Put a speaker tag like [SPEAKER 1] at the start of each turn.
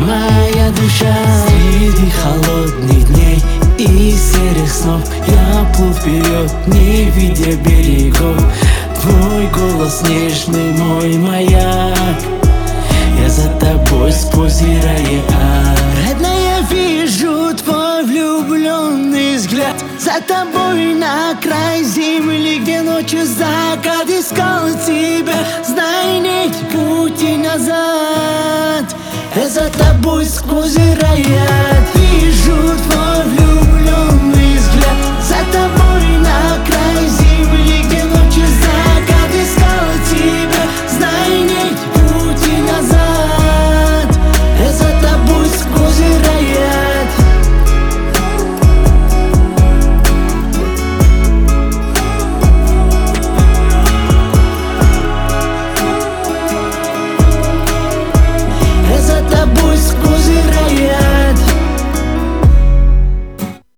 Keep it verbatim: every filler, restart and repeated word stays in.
[SPEAKER 1] моя душа. Среди холодных дней и серых снов я плыл вперед, не видя берегов. Твой голос нежный, мой маяк, я за тобой сквозь озеро. Родная, вижу твой влюбленный взгляд, за тобой на край земли, где ночью закат искал тебя. Знай, нет пути назад, я за тобой сквозь рая.